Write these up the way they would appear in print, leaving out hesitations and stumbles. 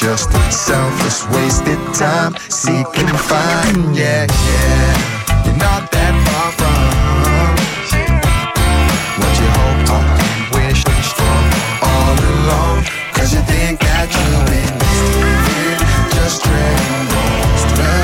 just selfless, wasted time, seek and find. Yeah, yeah, you're not that far from what you hoped and wished for all along. 'Cause you think that you've been living, just treading water,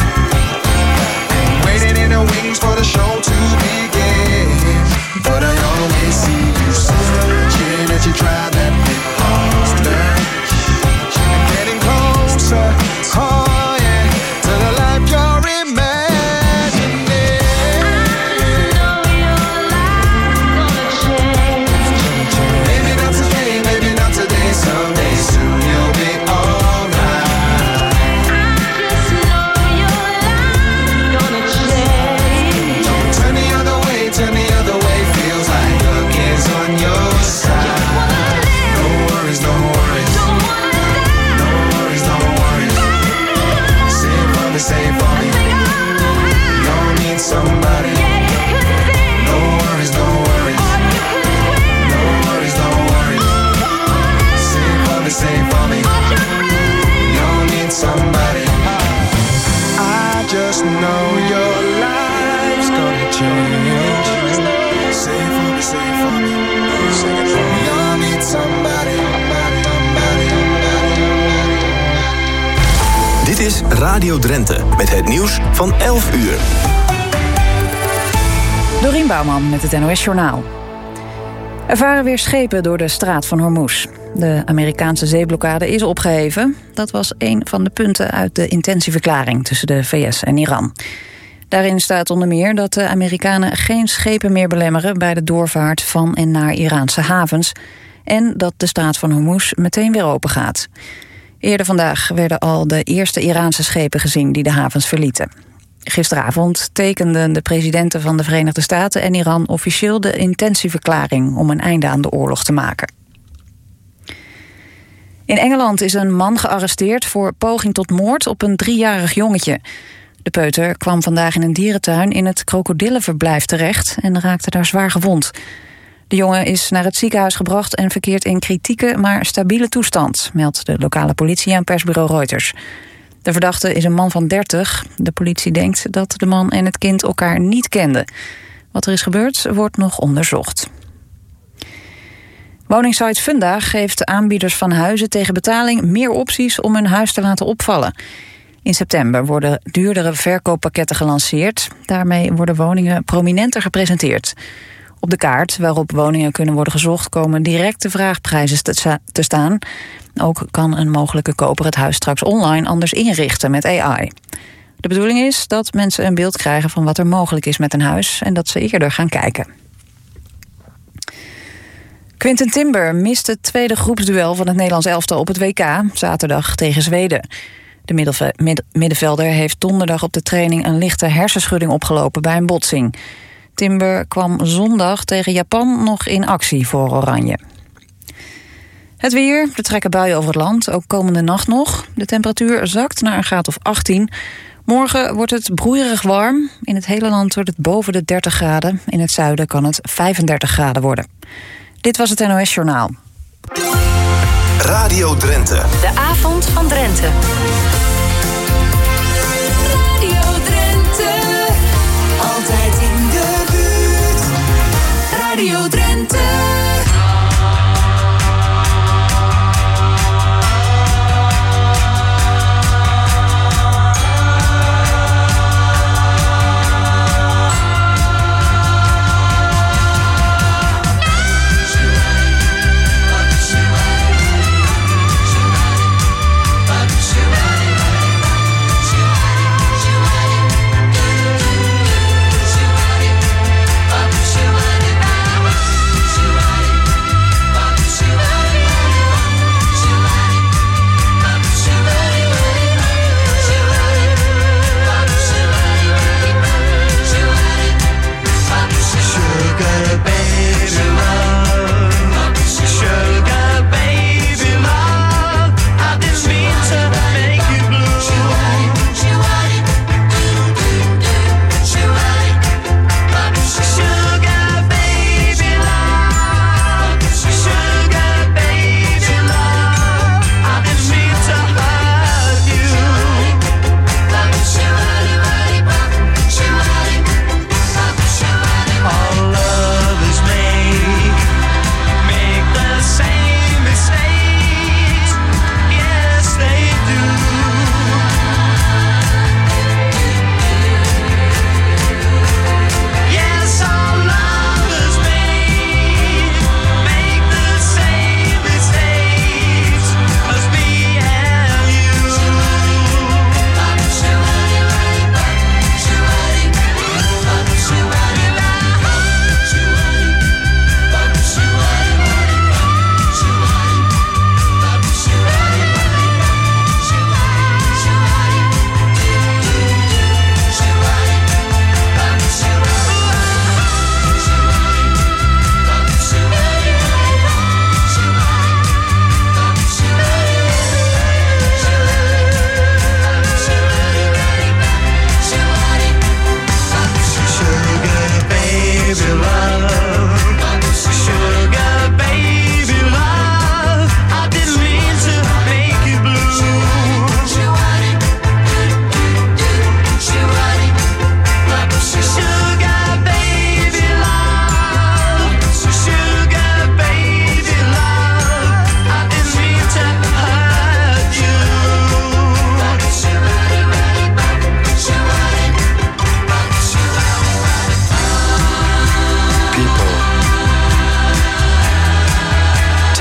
and waiting in the wings for the show to begin. But I always see you searching as you try that bit harder, and getting closer, oh yeah, to the life you're imagining. I know your life's gonna change. Maybe not today, maybe not today, someday soon you'll be alright. I just know your life's gonna change. Don't turn the other way, turn the other way. Feels like luck is on your side. No worries, no worries. No worries, no worries. Save for me. You don't need somebody. No worries, no worries. No worries, no worries. Save for me. You don't need somebody. I just know your life's gonna change. Save for me, sing it for me. You don't need somebody. Dit is Radio Drenthe met het nieuws van 11 uur. Dorien Bouwman met het NOS Journaal. Er varen weer schepen door de straat van Hormuz. De Amerikaanse zeeblokkade is opgeheven. Dat was een van de punten uit de intentieverklaring tussen de VS en Iran. Daarin staat onder meer dat de Amerikanen geen schepen meer belemmeren bij de doorvaart van en naar Iraanse havens en dat de straat van Hormuz meteen weer open gaat. Eerder vandaag werden al de eerste Iraanse schepen gezien die de havens verlieten. Gisteravond tekenden de presidenten van de Verenigde Staten en Iran officieel de intentieverklaring om een einde aan de oorlog te maken. In Engeland is een man gearresteerd voor poging tot moord op een 3-jarig jongetje. De peuter kwam vandaag in een dierentuin in het krokodillenverblijf terecht en raakte daar zwaar gewond. De jongen is naar het ziekenhuis gebracht en verkeert in kritieke, maar stabiele toestand, meldt de lokale politie aan persbureau Reuters. De verdachte is een man van 30. De politie denkt dat de man en het kind elkaar niet kenden. Wat er is gebeurd, wordt nog onderzocht. Woningsite Funda geeft aanbieders van huizen tegen betaling meer opties om hun huis te laten opvallen. In september worden duurdere verkooppakketten gelanceerd. Daarmee worden woningen prominenter gepresenteerd. Op de kaart waarop woningen kunnen worden gezocht komen directe vraagprijzen te staan. Ook kan een mogelijke koper het huis straks online anders inrichten met AI. De bedoeling is dat mensen een beeld krijgen van wat er mogelijk is met een huis en dat ze eerder gaan kijken. Quinten Timber mist het tweede groepsduel van het Nederlands elftal op het WK, zaterdag tegen Zweden. De middenvelder heeft donderdag op de training een lichte hersenschudding opgelopen bij een botsing. Timber kwam zondag tegen Japan nog in actie voor Oranje. Het weer, er trekken buien over het land, ook komende nacht nog. De temperatuur zakt naar een graad of 18. Morgen wordt het broeierig warm. In het hele land wordt het boven de 30 graden. In het zuiden kan het 35 graden worden. Dit was het NOS Journaal. Radio Drenthe. De avond van Drenthe. Radio Drenthe. Altijd in de buurt. Radio Drenthe.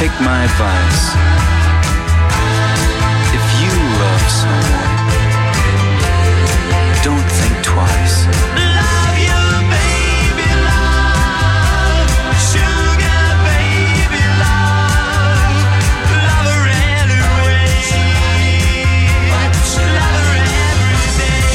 take my advice. If you love someone, don't think twice. Love you, baby, love. Sugar, baby, love. Love her anyway. Love her every day.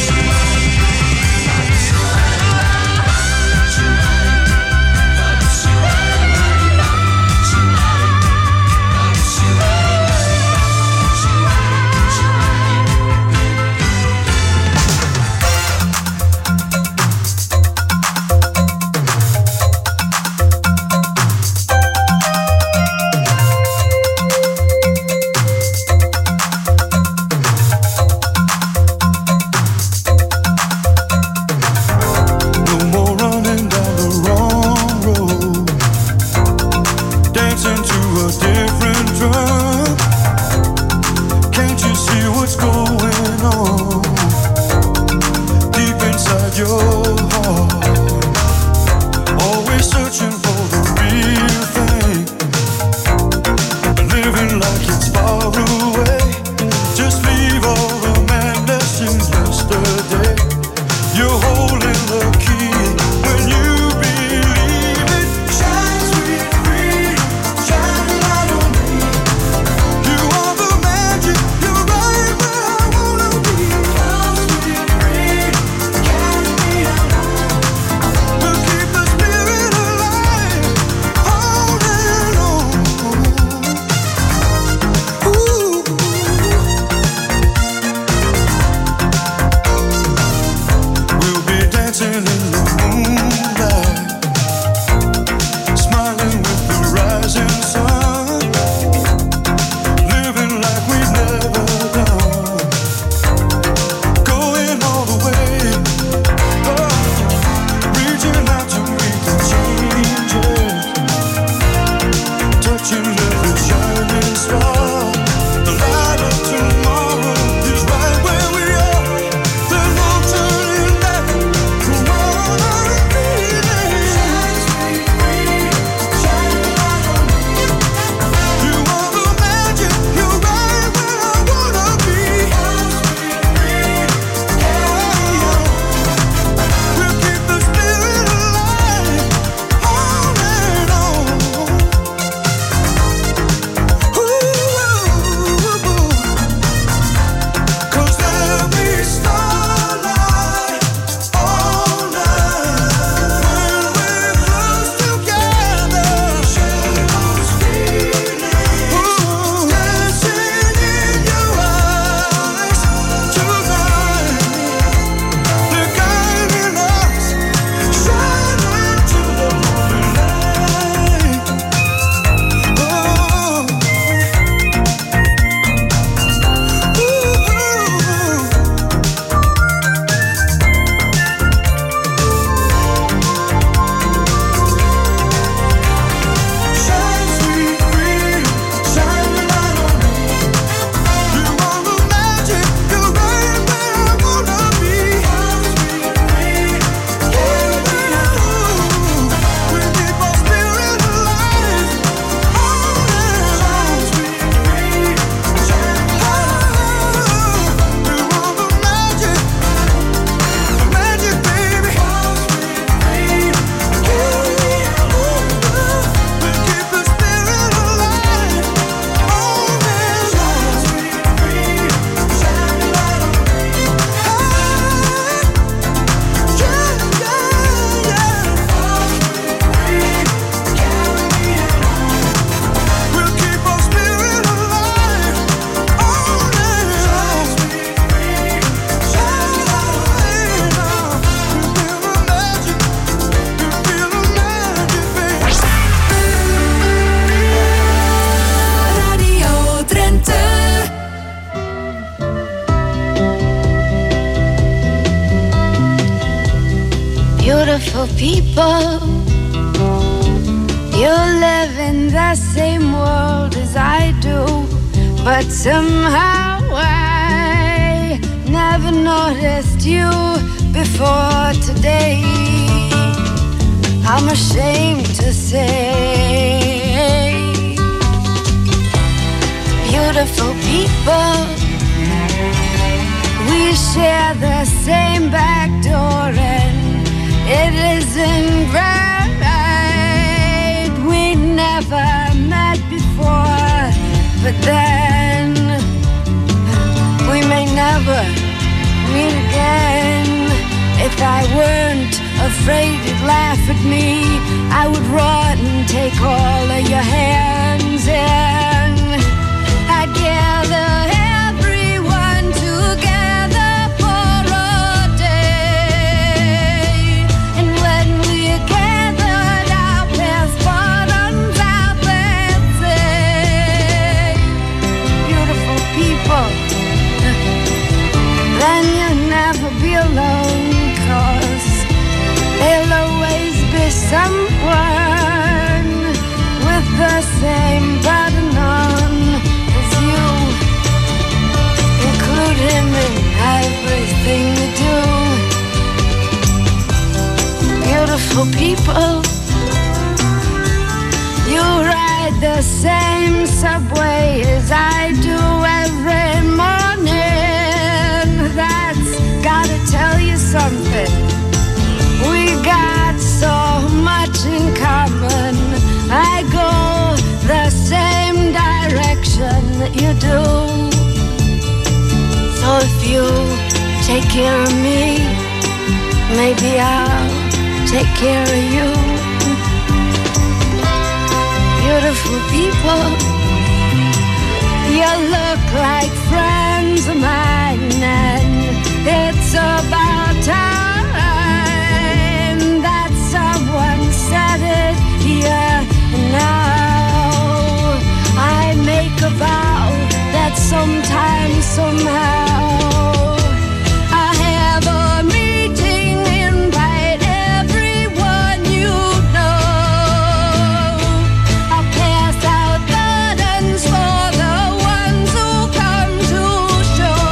beautiful people. You live in the same world as I do, but somehow I never noticed you before today. I'm ashamed to say beautiful people. We share the same back door and it isn't right. We never met before, but then we may never meet again. If I weren't afraid you'd laugh at me, I would run and take all of your hands and I'd gather everyone together for a day. And when we're gathered, I'll pass buttons out and say, beautiful people, then you'll never be alone. There'll always be someone with the same button on as you. Include him in everything you do. Beautiful people, you ride the same subway as I do every morning. That's gotta tell you something. We got so much in common. I go the same direction that you do. So if you take care of me, maybe I'll take care of you. Beautiful people, you look like friends of mine, and it's about time that someone said it here and now. I make a vow that sometime, somehow, I'll have a meeting, invite everyone you know. I'll pass out buttons for the ones who come to show.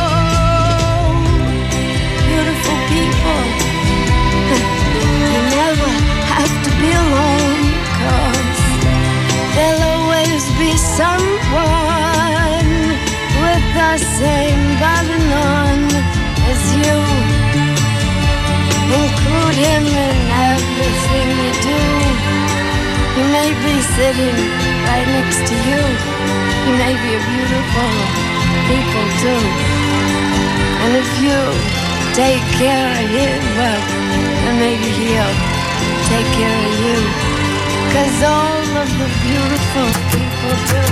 Beautiful people, you never have to be alone, 'cause there'll always be someone with the same button on as you. Include him in everything you do. He may be sitting right next to you. He may be a beautiful people too. And if you take care of him, well, then maybe he'll take care of you. 'Cause all of the beautiful people do.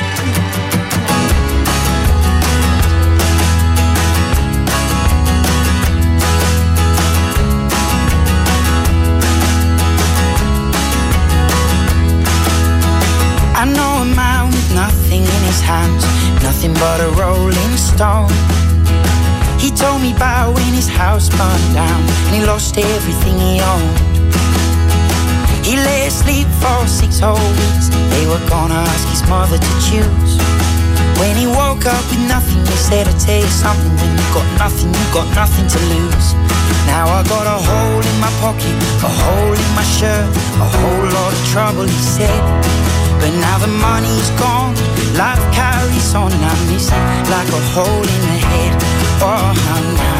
I know a man with nothing in his hands, nothing but a rolling stone. He told me about when his house burned down and he lost everything he owned. He lay asleep for 6 whole weeks. They were gonna ask his mother to choose. When he woke up with nothing, he said, I'll tell you something, when you got nothing to lose. Now I got a hole in my pocket, a hole in my shirt, a whole lot of trouble, he said. But now the money's gone, life carries on. I miss it like a hole in the head. Oh, now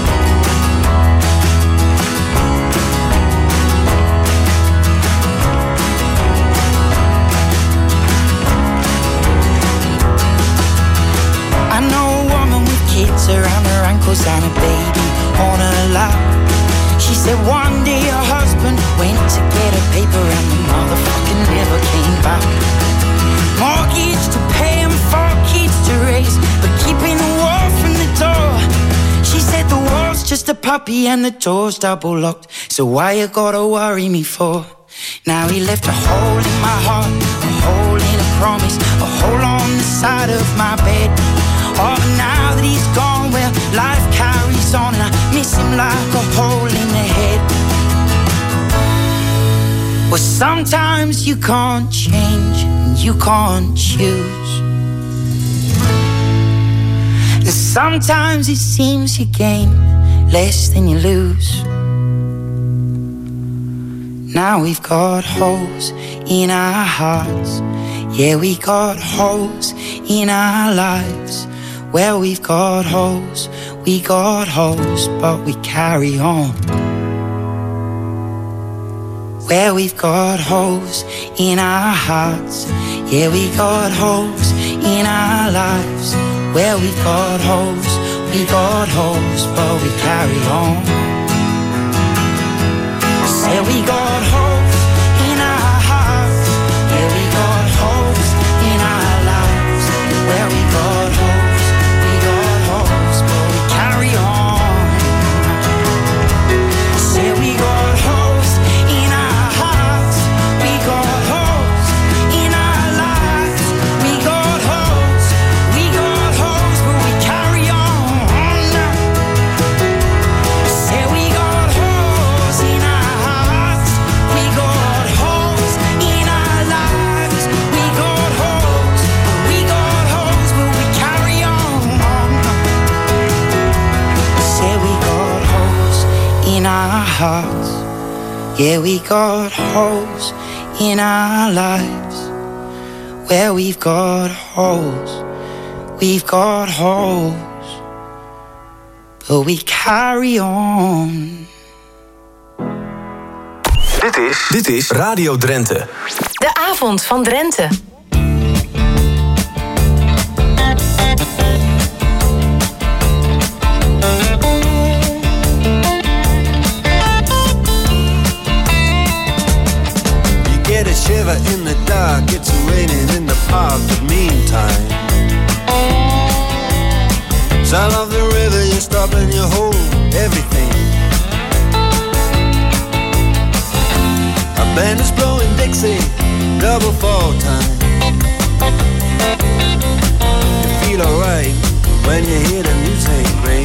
I know a woman with kids around her ankles and a baby on her lap. She said one day her husband went to get a paper and the motherfucker never came back. Mortgage to pay and 4 kids to raise, but keeping the wall from the door. She said the wall's just a puppy and the door's double locked, so why you gotta worry me for? Now he left a hole in my heart, a hole in a promise, a hole on the side of my bed. Oh, but now that he's gone, well, life carries on and I miss him like a hole in the head. Well, sometimes you can't change and you can't choose. And sometimes it seems you gain less than you lose. Now we've got holes in our hearts, Yeah, we got holes in our lives. Well, we've got holes, but we carry on. Where we've got holes in our hearts. Yeah, we got holes in our lives. Where we've got holes, but we carry on. Say we got holes in our hearts. Yeah, we got holes in our lives. Where we got holes, but we carry on. Say we got holes in our hearts. We got holes in our lives. We got holes, but we carry on. Say we got holes in our hearts. We got holes in our lives. We got holes, but we carry on. Say we got holes in our hearts. Yeah, we got holes in our lives. Where we've got holes, but we carry on. Dit is Radio Drenthe. De avond van Drenthe. You get a shiver in the dark, it's raining in the park, but meantime, sound of the river, you stop and you hold everything. A band is blowing Dixie, double fall time. You feel alright when you hear the music ring.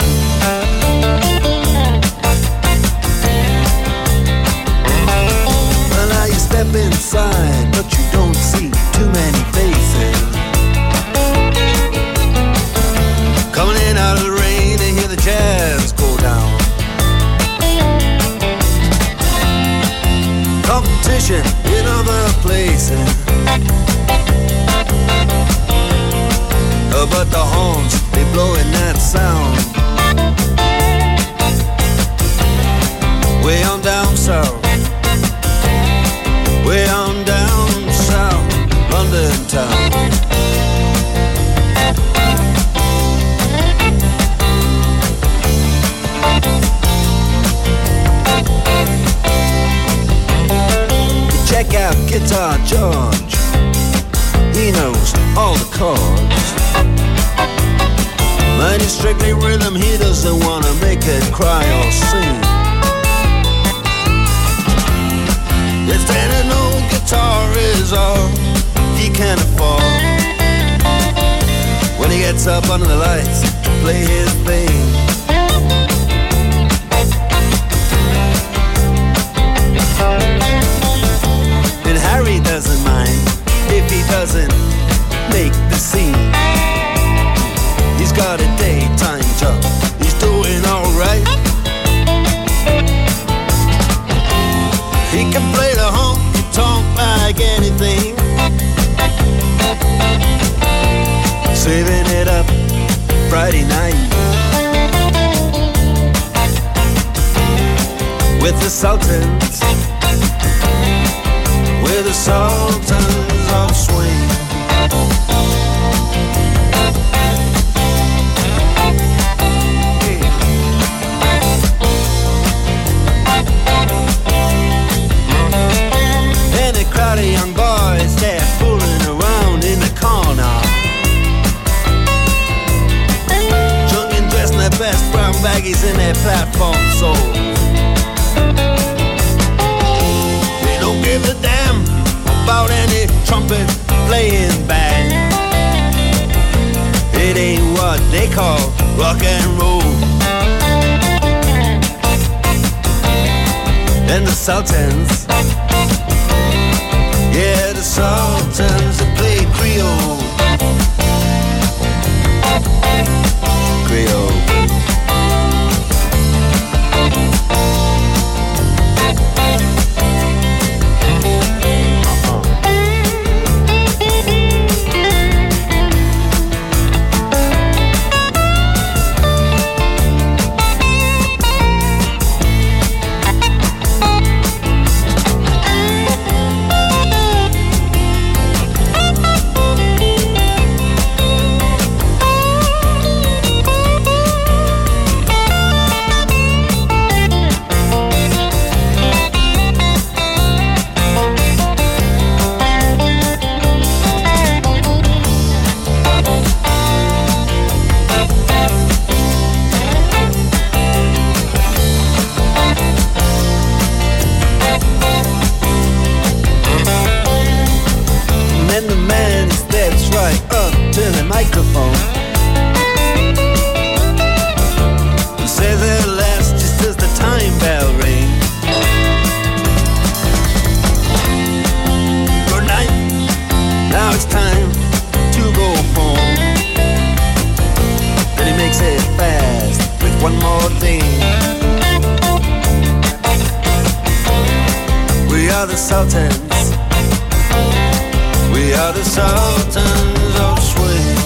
Well, now you step inside, but you don't see too many faces. Coming in out of the rain and hear the jazz go down. Competition in other places, but the horns, they blowing that sound. Way on down south, way on down south, London town. Check out Guitar George, he knows all the chords. Mine is strictly rhythm, he doesn't wanna make it cry or sing. If then an old guitar is all he can afford, when he gets up under the lights to play his thing. And Harry doesn't mind if he doesn't make the scene. He's got a daytime job, he's doing alright. He can play the honky-tonk like anything, saving it up Friday night with the Sultans, with the Sultans of Swing. And a crowd of young boys, they're fooling around in the corner, drunk and dressed in their best brown baggies in their platform soles. They don't give a damn about any trumpet playing band. It ain't what they call rock and roll. And the Sultans, yeah, the Sultans that play Creole. Creole. one more thing. We are the Sultans. We are the Sultans of Swing.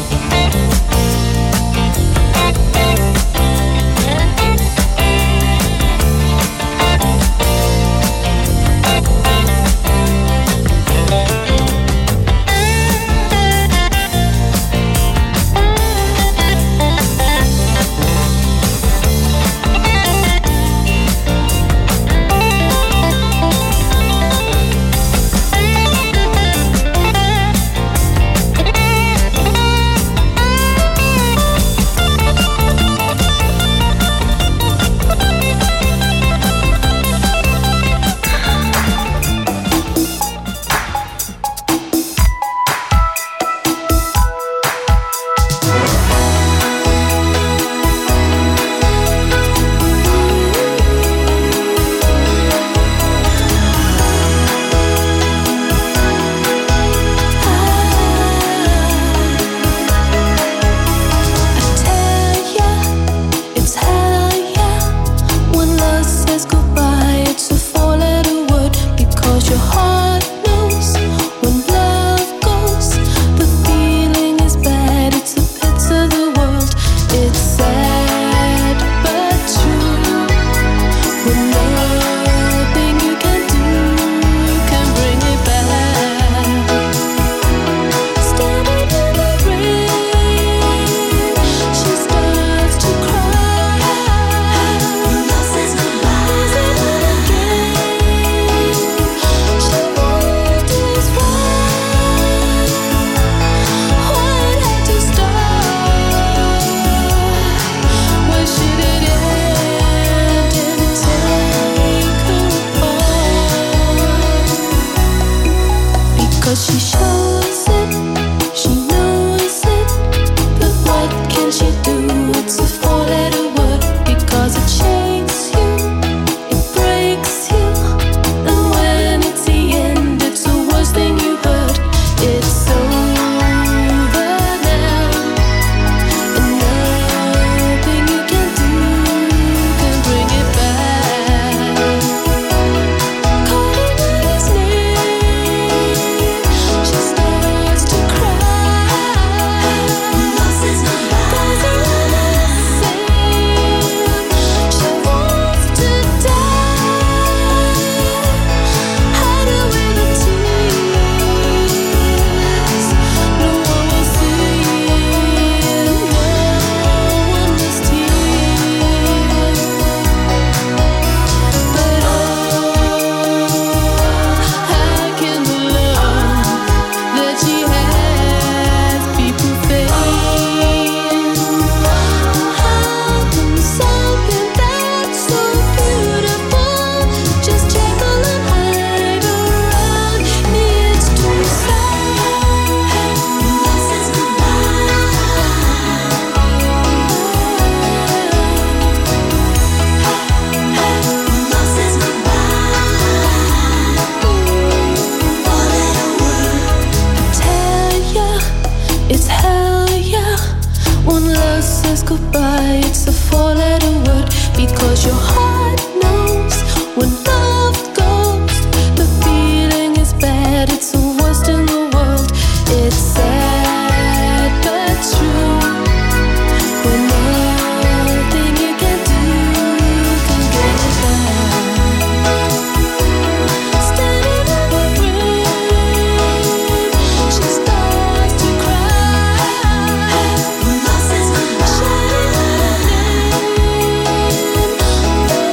Shine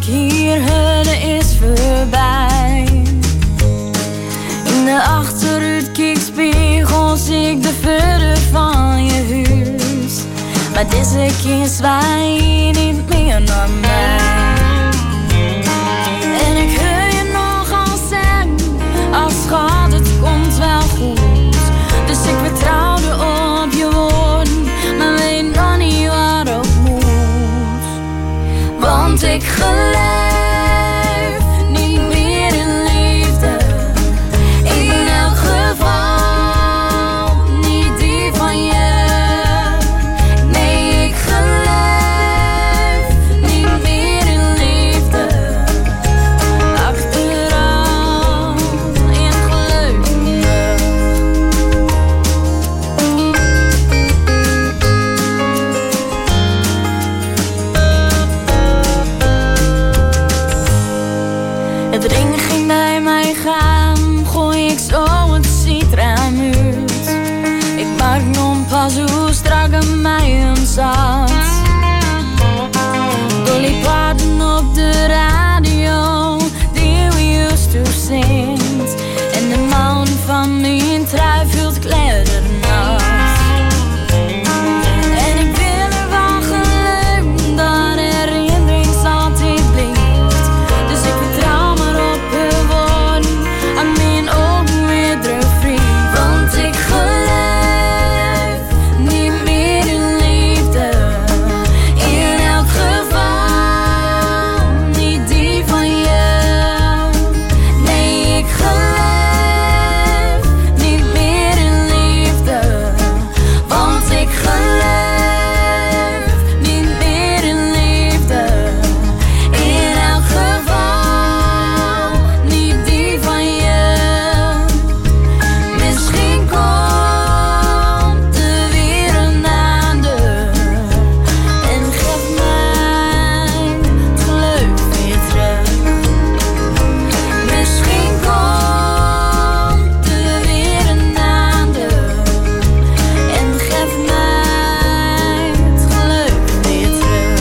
hier huurde is voorbij. In de achteruitkijkspiegel zie ik de verre van je huis. Maar deze keer zwaai je niet meer naar mij. En ik hoor je nogal zeggen, als schat het komt wel goed. Dus ik vertrouwde op je woorden, maar weet nog niet waarop moet. Want ik geloof niet meer in liefde, in elk geval niet die van je. Nee, ik geloof niet meer in liefde, achteraf in geluk. Het ring ging bij mij gaan, gooi ik zo het citraam uit. Ik maak nog pas hoe strak aan mij hem zat. Dolly Parton op de radio, die we used to zingt. En de man van mijn trui vult kledernacht. En ik wil ervan geloven dat herinnering altijd blijft. Dus ik vertrouw maar op je woorden, aan mijn ogen weer terugvriend. Want ik geloof niet meer in liefde, in elk geval niet die van je. Nee, ik geloof niet meer in liefde, want ik geloof niet meer in liefde, in elk geval niet die van je. Misschien komt er weer een ander en geeft mij het geloof weer terug. Misschien komt er weer een ander en geeft mij het geluk weer terug.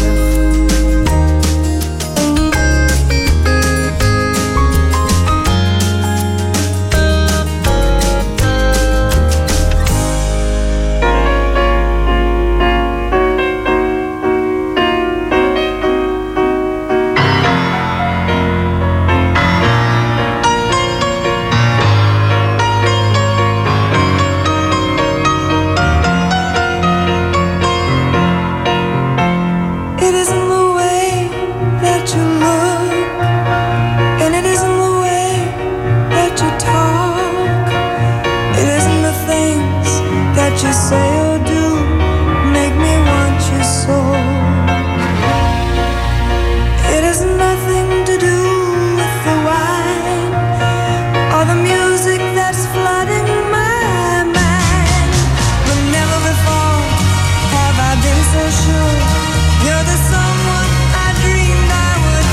It isn't the way that you look, and it isn't the way that you talk. It isn't the things that you say or do make me want you so. It has nothing to do with the wine or the music that's flooding my mind. But never before have I been so sure you're the someone I dreamed I would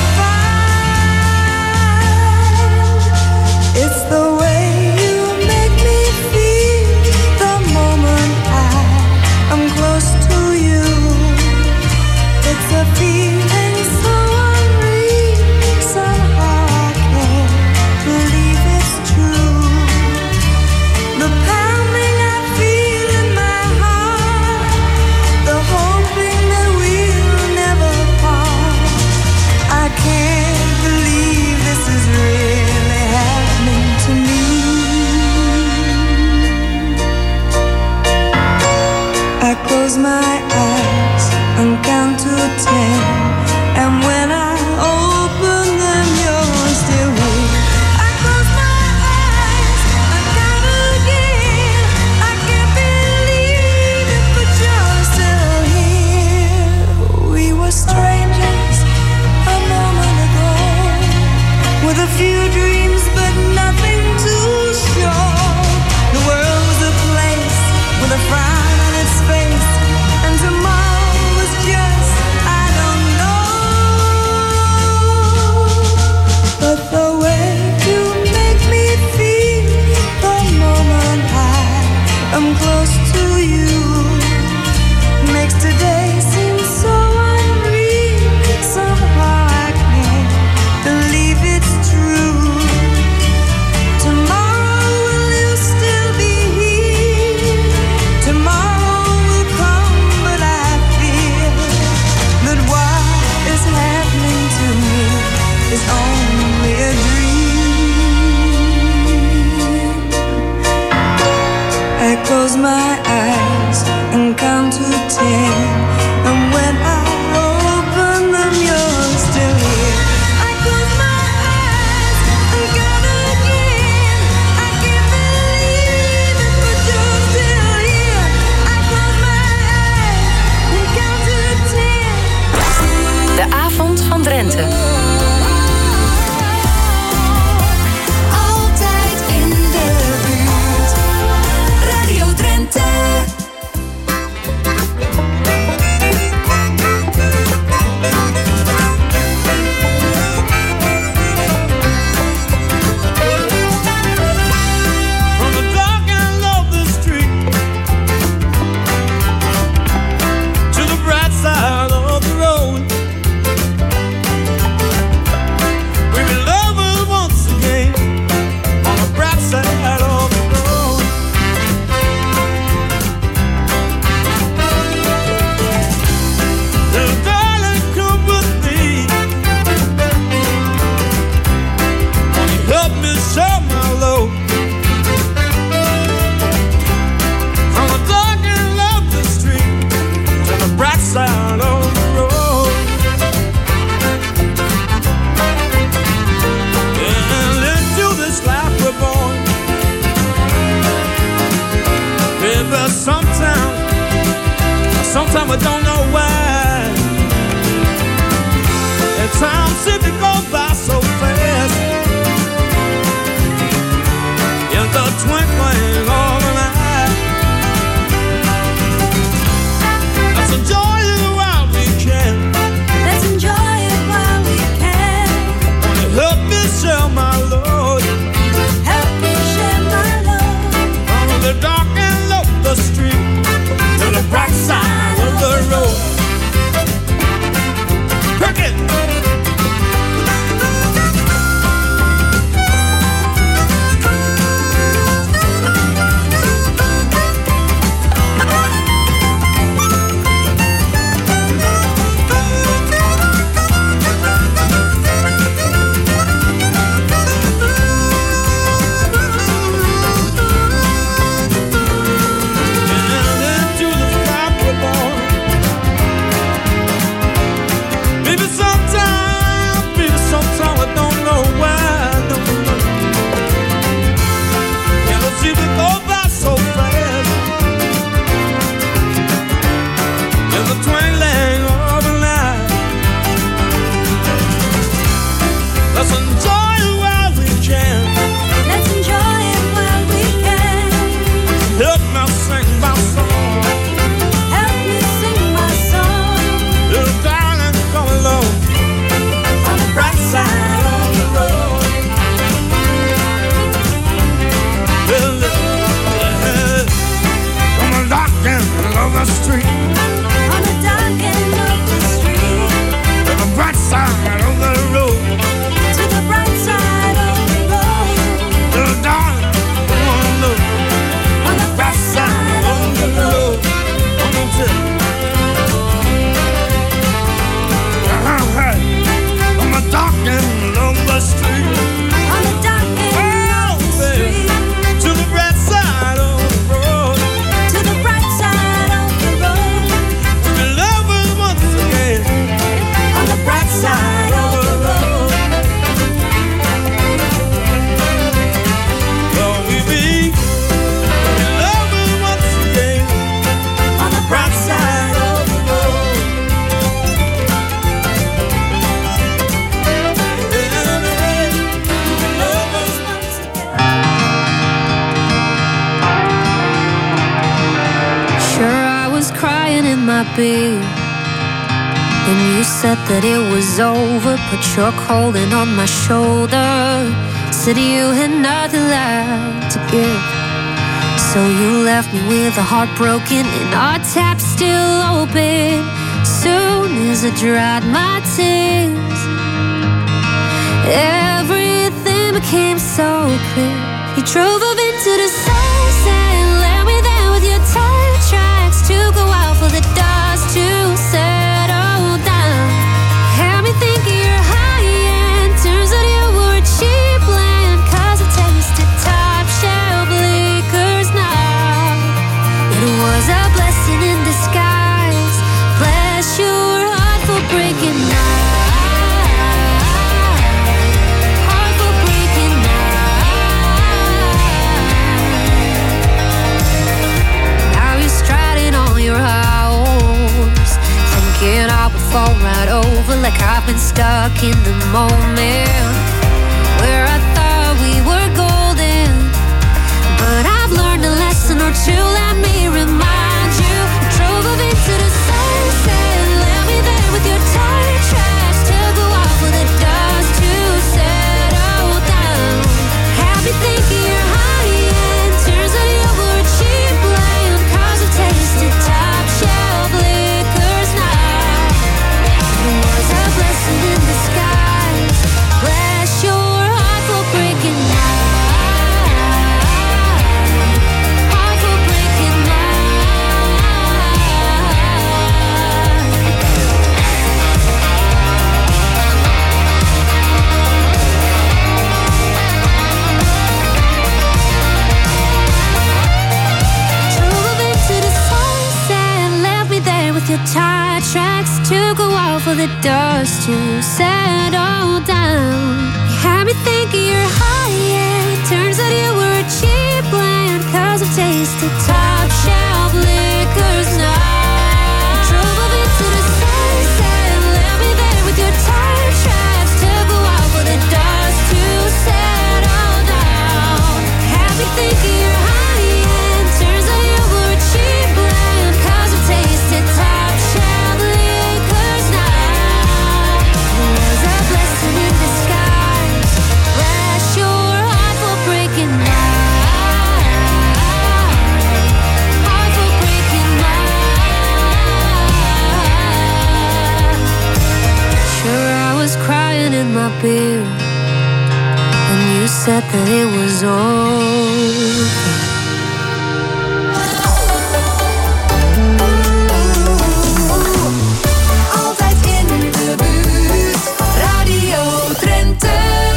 find. It's the way you make me feel the moment I'm close to you. It's a feeling so unreal, somehow I can't believe it's true. The pounding I feel in my heart, the hoping that we'll never part. I can't believe this is really happening to me. I close my eyes and count to 10, and when I open them, you're still here. I close my eyes, I count again. I can't believe it, but you're still here. We were strangers a moment ago, with a few dreams but nothing to show. The world was a place with a frown on its face, and tomorrow was just, I don't know. But the way you make me feel the moment I'm close to you makes today seem so unreal. Somehow I can't is only a dream. I close my eyes and count to 10, and when I open them, you're still here. I close my eyes and count again. I can't believe it, but you're still here. I close my eyes and count to 10. De avond van Drenthe. Altijd in de buurt. Radio Drenthe. From the dark end of the street to the bright side of the road, we be lovers once again on the bright side of the road. Little darling, come with me. Won't you help me share my load? From the dark end of the street to the bright side of the road. And into this life we're born. Baby, sometimes we don't know why. And time seems to go by so fast. In the twinkling of an eye, let's enjoy it while we can. Let's enjoy it while we can. Won't you help me share my load? Help me share my love. From the dark end of the street to the bright side of the road. Cricket! And into the sky we're born. Maybe sometime I don't know why. Yeah, let's see it go by so fast. In the twinkling of an eye, let's enjoy it while we can. Let's enjoy it while we can. Help me sing my song. Help me sing my song. Little darling, come along On the bright side of the road. from the dark end of the street On the dark end of the street to the bright side of the road. to the bright side of the road. Little darling, come on, look. On the bright side of the road. Come on, tell me. From the dark end of the street On the dark end of the street to the bright side of the road. to the bright side of the road. We be lovers once again On the bright side of the road. Oh, we be lovers once again On the bright side of the road. Lovers Once again. Sure, I was crying in my bed when you said that it was over. Put your cold hand on my shoulder. Said you had nothing left to give. So you left me with a heart broken and our tap still open. Soon as I dried my tears, everything became so clear. You drove up into the sunset and left me there with your tire tracks to go out for the dust to settle down. Had me thinking you're high and to in the moment where I thought we were golden. But I've learned a lesson or two, let me remind you. Drove up into the sunset, left me there with your tire tracks. Took a while for the dust to settle down. Happy thinking you're high end, turns out you were a cheap land. Cause I've tasted top shelf liquors now. It was a blessing in disguise. Bless your heart for breaking mine. Heart for breaking Drove into the sunset, left me there with your tire tracks. Took a while for the dust to settle down. You had me thinking you're high end, turns out you were a cheap land. Cause I've tasted top shelf liquors now. Drove up into the sunset, left me there with your tire tracks. Took a while for the dust to settle down. Happy thinking you're high end, turns out you were a cheap land. Cause I've tasted top shelf liquors now. It was a blessing in disguise. Bless your heart for breaking mine. Heart for breaking mine. Sure, I was crying in my beer, and you said that it was over. Altijd in de buurt, Radio Drenthe.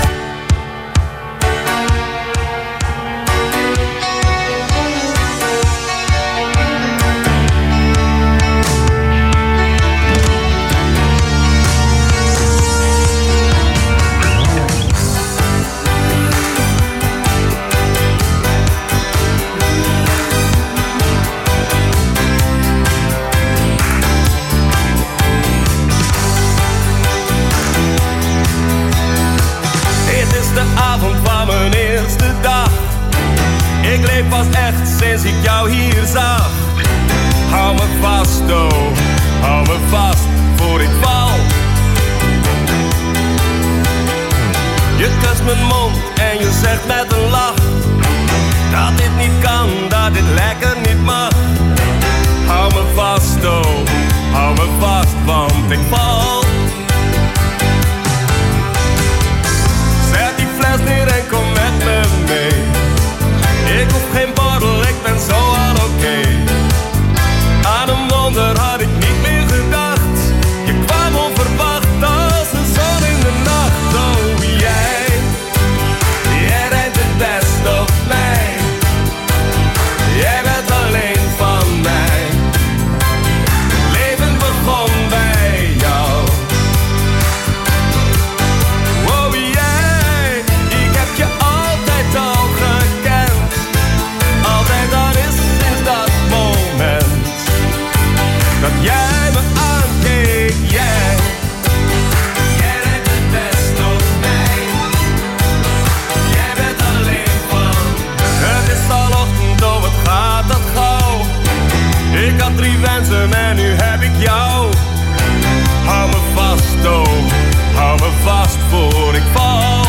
Dit is de avond van mijn eerste dag. Ik leef pas echt sinds ik jou hier zag. Hou me vast, oh, hou me vast voor ik val. Je kust mijn mond en je zegt met een lach dat dit niet kan, dat dit lekker niet mag. Hou me vast, oh, hou me vast, want ik val. Zet die fles neer en kom met me mee. Ik hoef geen borrel, ik ben zo al oké. Aan een wonder had ik niet meer gedacht. Je kwam onverwacht als de zon in de nacht. Oh jij rijdt het best op mij. Jij bent alleen van mij. Leven begon bij jou. Oh jij, ik heb je altijd al gekend. Altijd, dat is sinds dat moment dat jij me aankeek. Jij rijdt het best op mij. Jij bent alleen van. Het is al ochtend, oh wat gaat dat gauw. Ik had 3 wensen en nu heb ik jou. Hou me vast, oh, hou me vast voor ik val.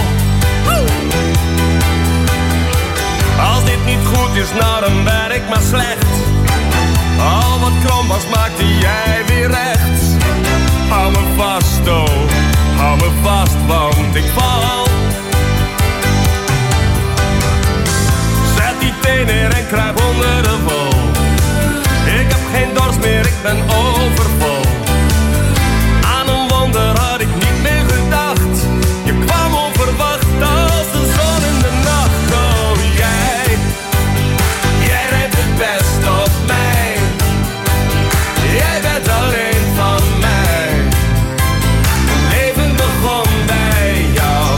Als dit niet goed is, nou dan ben ik maar slecht. Al wat krom was, maakte jij weer recht. Hou me vast, oh, hou me vast, want ik val. Zet die thee neer en kruip onder de wol. Ik heb geen dorst meer, ik ben overvol. Aan een wonder had ik niet meer gedacht. Je kwam onverwacht als de zon in de nacht. Oh jij rijdt het best op mij. Jij bent alleen van mij. Leven begon bij jou.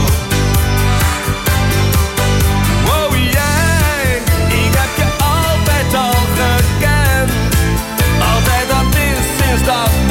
Oh jij, ik heb je altijd al gekend. Altijd, dat is sinds dat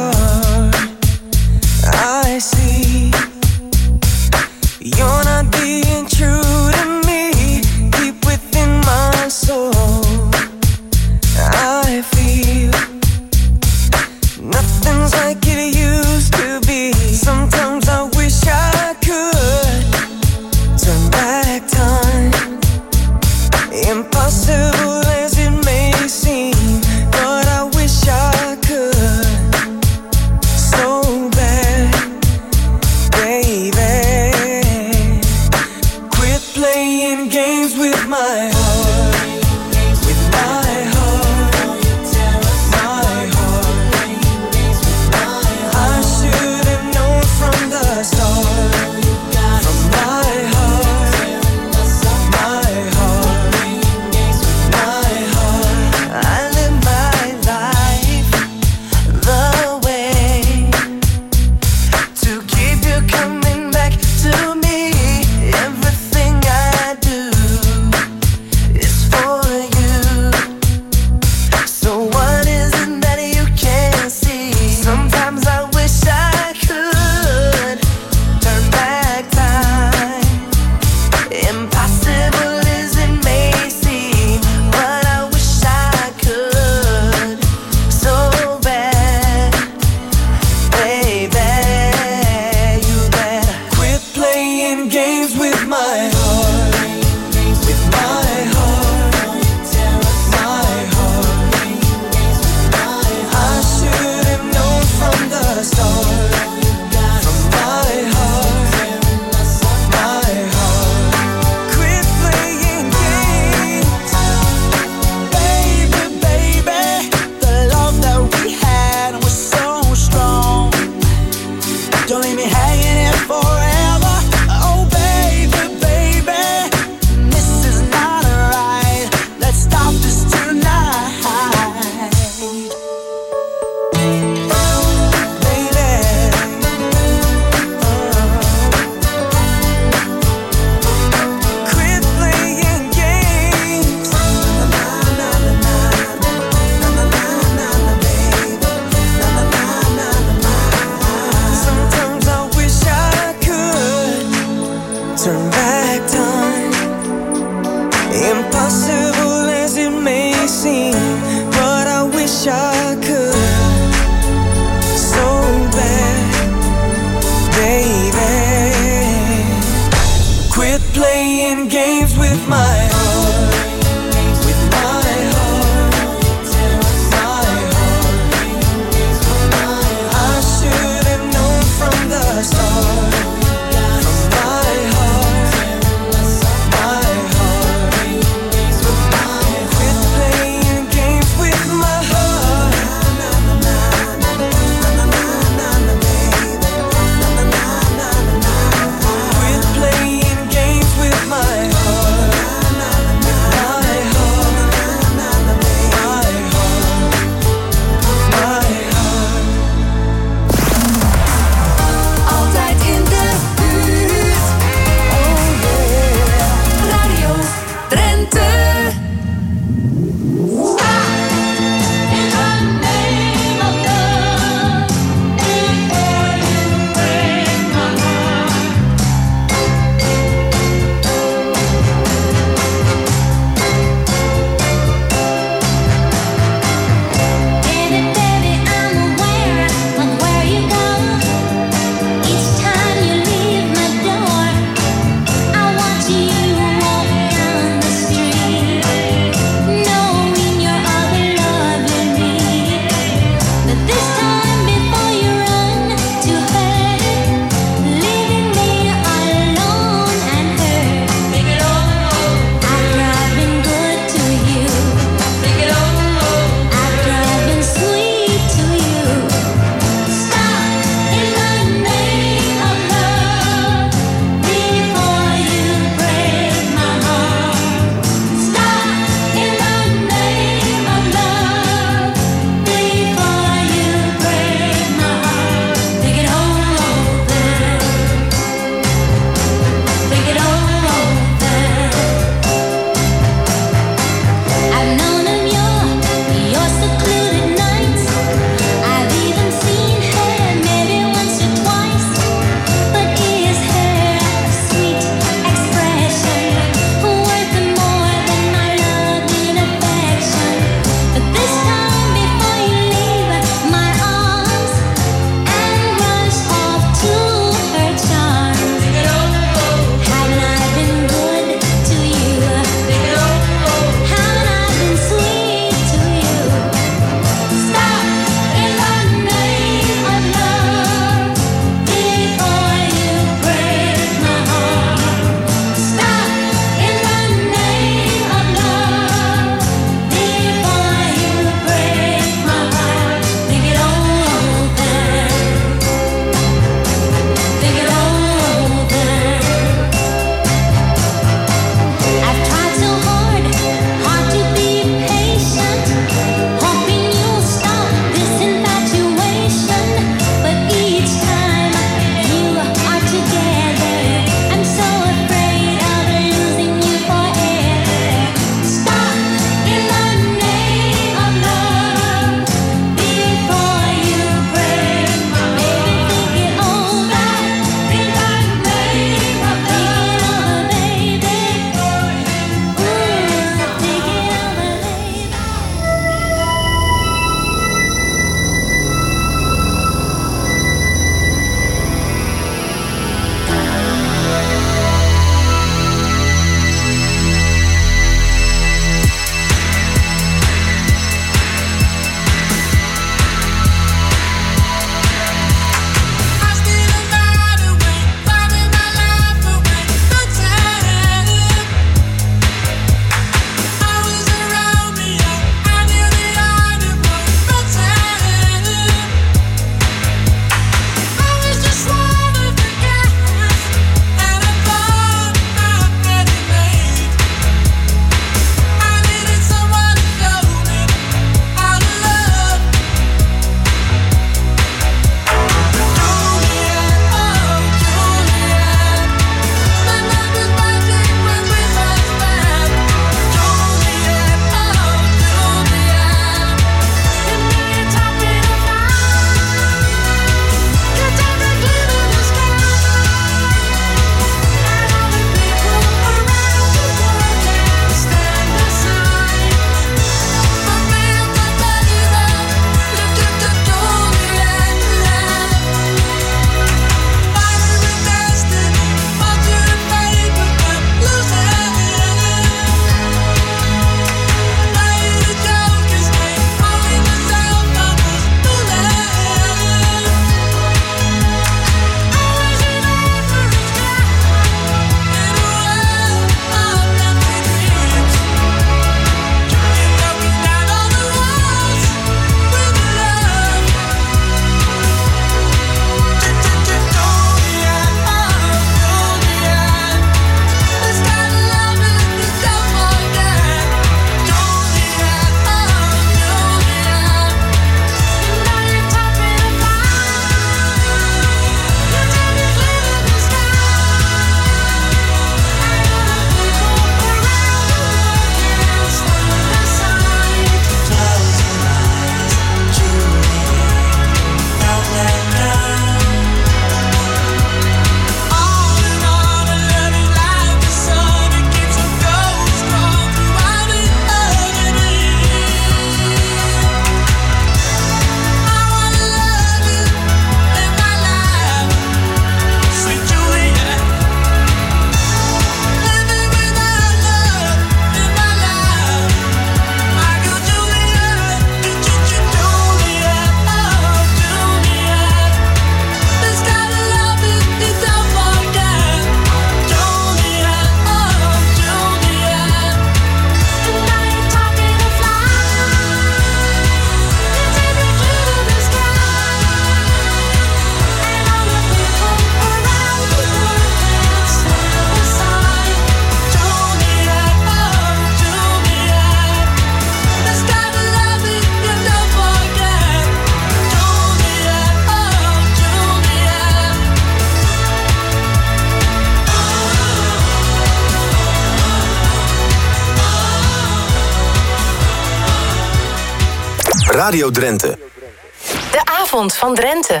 Radio Drenthe. De avond van Drenthe.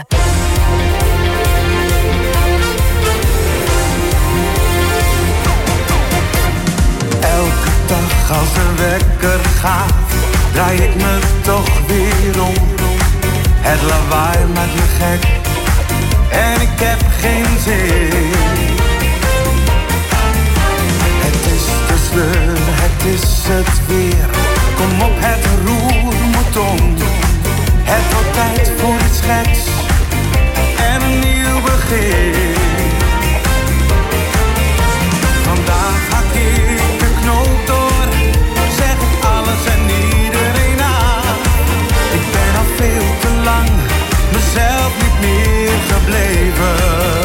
Elke dag als de wekker gaat, draai ik me toch weer om. Het lawaai maakt me gek en ik heb geen zin. Het is de sleur, het is het weer. Kom op, het roer moet om. Het wordt tijd voor iets geks en een nieuw begin. Vandaag hak ik de knoop door, zeg ik alles en iedereen aan. Ik ben al veel te lang mezelf niet meer gebleven.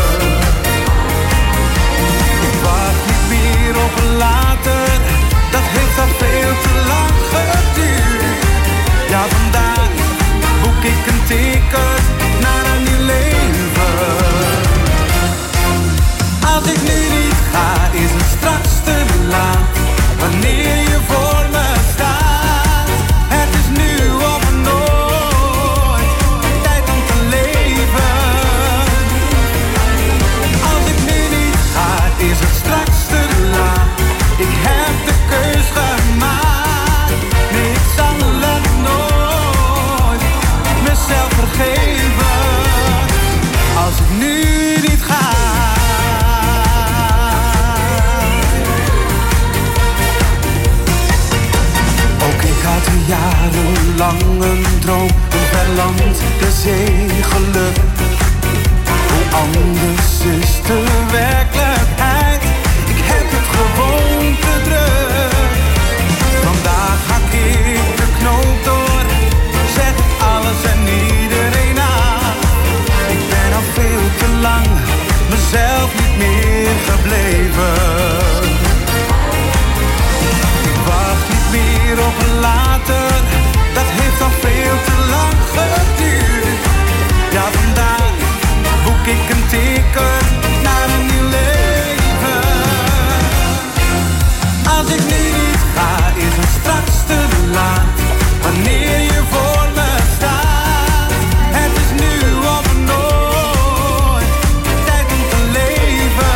Ik wacht niet meer op later, dat heeft al veel te lang geduurd. Ja, vandaag boek ik een ticket naar een nieuw leven. Als ik nu niet ga, is het straks te laat. Wanneer je voor me staat, het is nu of nooit. Tijd om te leven. Als ik nu niet ga, is het straks te laat. Ik heb de keus gemaakt. Nee, ik zal het nooit mezelf vergeven. Als ik nu niet ga. Jarenlang een droom, een ver land, de zee, geluk. Hoe anders is de werkelijkheid? Ik heb het gewoon te druk. Vandaag hak ik de knoop door, zeg ik alles en iedereen aan. Ik ben al veel te lang mezelf niet meer gebleven. Ik wacht niet meer op later, dat heeft al veel te lang geduurd. Ja, vandaag boek ik een ticket naar een nieuw leven. Als ik nu niet ga, is het straks te laat. Wanneer je voor me staat, het is nu of nooit. Tijd om te leven.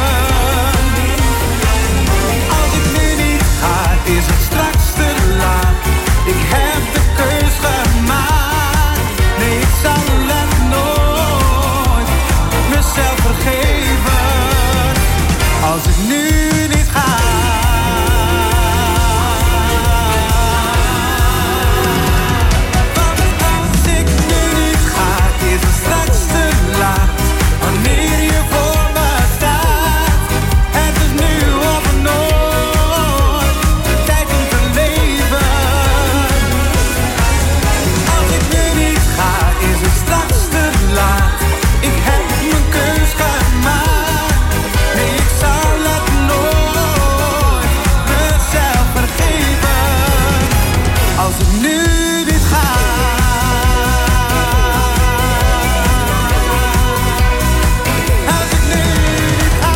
Als ik nu niet ga, is het straks te laat. Ik heb de keus gemaakt. Nee, ik zal het nooit mezelf vergeven. Als ik nu niet ga. Want als ik nu niet ga, is het straks te laat. Wanneer je voor me staat, het is nu of nooit. Tijd om te leven. Als ik nu niet ga, is het straks te laat. Ik heb mijn keus gemaakt. Nee, ik zal het nooit mezelf vergeven. Als ik nu niet ga. Als ik nu niet ga.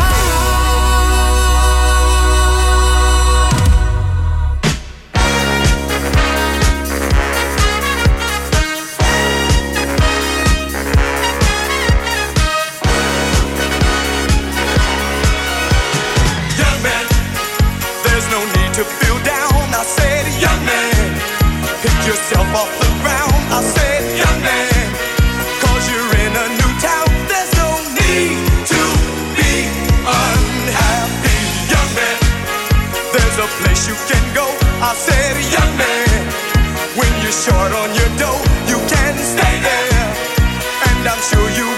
Young man, there's no need to feel down. I said, young man, pick yourself off the ground. I said, young man, cause you're in a new town. There's no need to be unhappy. Young man, there's a place you can go. I said, young man, when you're short on your dough, you can stay there. And I'm sure you